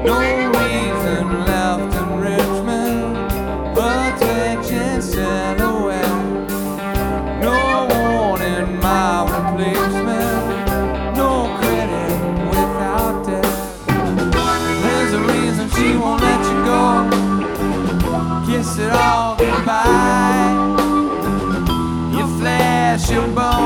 No reason left in Richmond but twitching silhouette. No warning, my replacement. No credit without debt. There's a reason she won't let you go. Kiss it all goodbye. You flash your bum.